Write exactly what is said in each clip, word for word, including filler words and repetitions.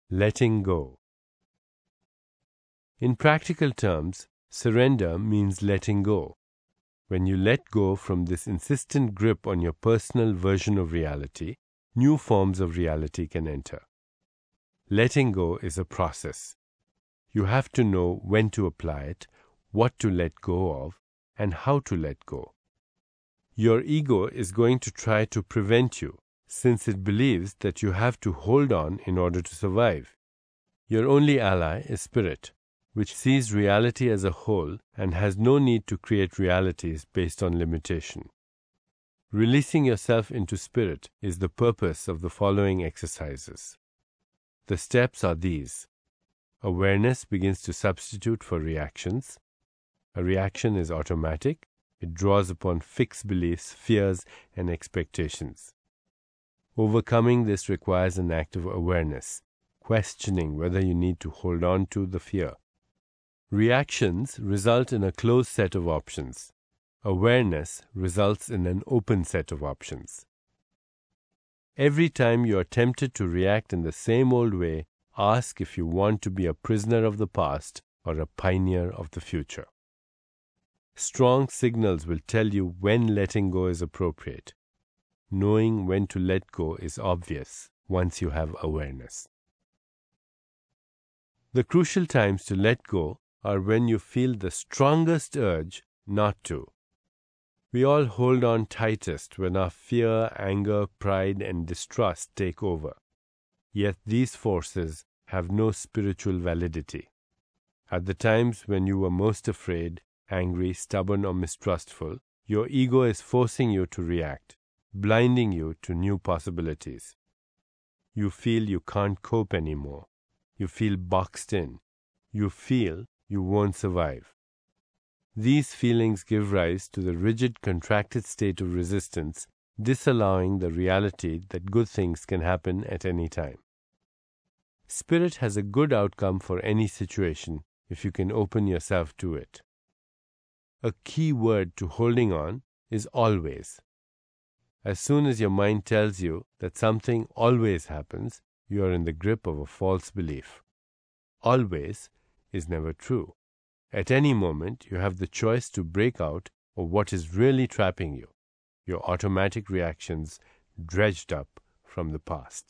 letting go. In practical terms, surrender means letting go. When you let go from this insistent grip on your personal version of reality, new forms of reality can enter. Letting go is a process. You have to know when to apply it, what to let go of, and how to let go. Your ego is going to try to prevent you, since it believes that you have to hold on in order to survive. Your only ally is spirit, which sees reality as a whole and has no need to create realities based on limitation. Releasing yourself into spirit is the purpose of the following exercises. The steps are these. Awareness begins to substitute for reactions. A reaction is automatic. It draws upon fixed beliefs, fears, and expectations. Overcoming this requires an act of awareness, questioning whether you need to hold on to the fear. Reactions result in a closed set of options. Awareness results in an open set of options. Every time you are tempted to react in the same old way, ask if you want to be a prisoner of the past or a pioneer of the future. Strong signals will tell you when letting go is appropriate. Knowing when to let go is obvious once you have awareness. The crucial times to let go are when you feel the strongest urge not to. We all hold on tightest when our fear, anger, pride, and distrust take over. Yet these forces have no spiritual validity. At the times when you were most afraid, angry, stubborn, or mistrustful, your ego is forcing you to react, blinding you to new possibilities. You feel you can't cope anymore. You feel boxed in. You feel you won't survive. These feelings give rise to the rigid, contracted state of resistance, disallowing the reality that good things can happen at any time. Spirit has a good outcome for any situation if you can open yourself to it. A key word to holding on is always. As soon as your mind tells you that something always happens, you are in the grip of a false belief. Always is never true. At any moment, you have the choice to break out of what is really trapping you, your automatic reactions dredged up from the past.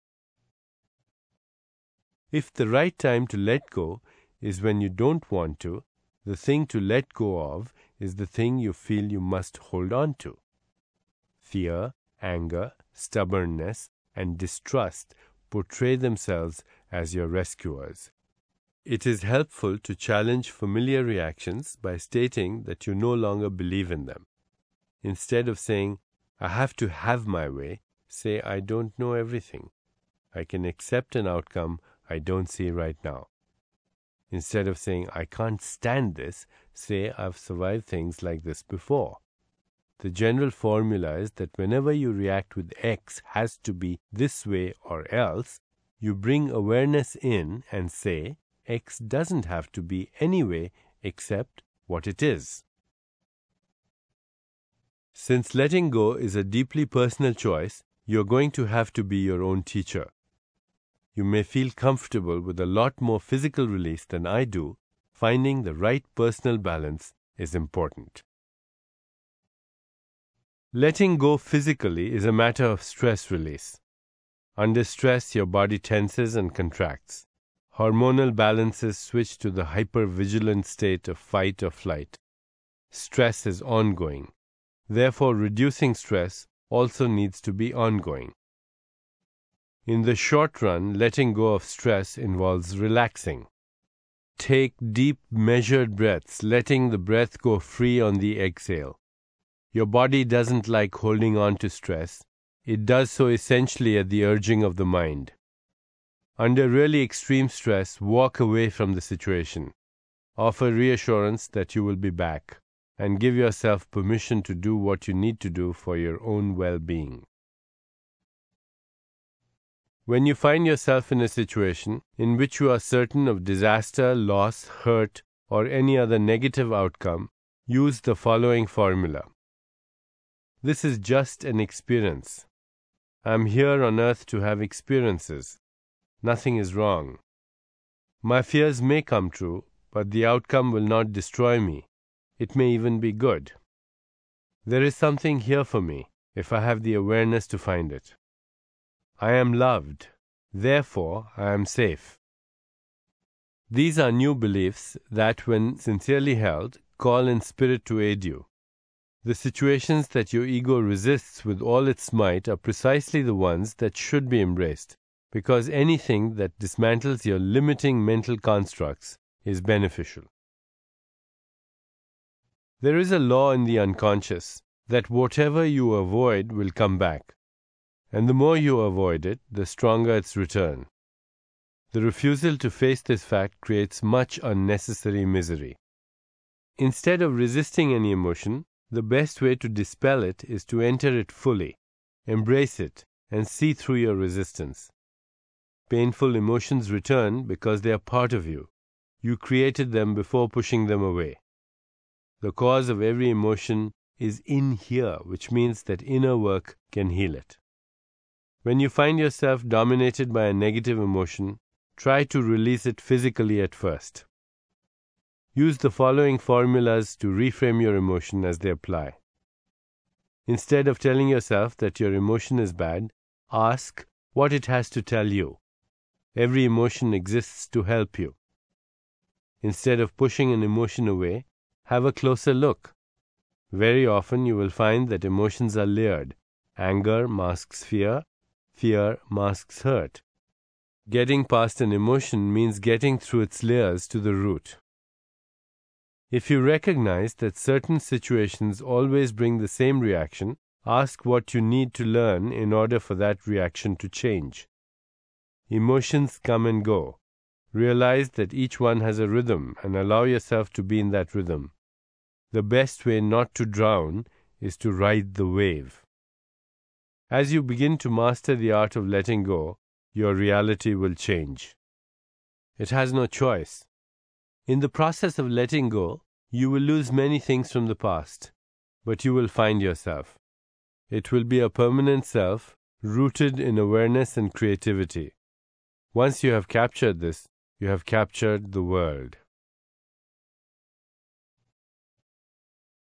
If the right time to let go is when you don't want to, the thing to let go of is the thing you feel you must hold on to. Fear, anger, stubbornness, and distrust portray themselves as your rescuers. It is helpful to challenge familiar reactions by stating that you no longer believe in them. Instead of saying, I have to have my way, say, I don't know everything. I can accept an outcome I don't see right now. Instead of saying, I can't stand this, say, I've survived things like this before. The general formula is that whenever you react with X has to be this way or else, you bring awareness in and say, X doesn't have to be any way except what it is. Since letting go is a deeply personal choice, you're going to have to be your own teacher. You may feel comfortable with a lot more physical release than I do. Finding the right personal balance is important. Letting go physically is a matter of stress release. Under stress, your body tenses and contracts. Hormonal balances switch to the hypervigilant state of fight or flight. Stress is ongoing. Therefore, reducing stress also needs to be ongoing. In the short run, letting go of stress involves relaxing. Take deep, measured breaths, letting the breath go free on the exhale. Your body doesn't like holding on to stress. It does so essentially at the urging of the mind. Under really extreme stress, walk away from the situation. Offer reassurance that you will be back, and give yourself permission to do what you need to do for your own well-being. When you find yourself in a situation in which you are certain of disaster, loss, hurt, or any other negative outcome, use the following formula. This is just an experience. I am here on earth to have experiences. Nothing is wrong. My fears may come true, but the outcome will not destroy me. It may even be good. There is something here for me, if I have the awareness to find it. I am loved. Therefore, I am safe. These are new beliefs that, when sincerely held, call in spirit to aid you. The situations that your ego resists with all its might are precisely the ones that should be embraced, because anything that dismantles your limiting mental constructs is beneficial. There is a law in the unconscious that whatever you avoid will come back, and the more you avoid it, the stronger its return. The refusal to face this fact creates much unnecessary misery. Instead of resisting any emotion, the best way to dispel it is to enter it fully, embrace it, and see through your resistance. Painful emotions return because they are part of you. You created them before pushing them away. The cause of every emotion is in here, which means that inner work can heal it. When you find yourself dominated by a negative emotion, try to release it physically at first. Use the following formulas to reframe your emotion as they apply. Instead of telling yourself that your emotion is bad, ask what it has to tell you. Every emotion exists to help you. Instead of pushing an emotion away, have a closer look. Very often you will find that emotions are layered. Anger masks fear. Fear masks hurt. Getting past an emotion means getting through its layers to the root. If you recognize that certain situations always bring the same reaction, ask what you need to learn in order for that reaction to change. Emotions come and go. Realize that each one has a rhythm and allow yourself to be in that rhythm. The best way not to drown is to ride the wave. As you begin to master the art of letting go, your reality will change. It has no choice. In the process of letting go, you will lose many things from the past, but you will find yourself. It will be a permanent self, rooted in awareness and creativity. Once you have captured this, you have captured the world.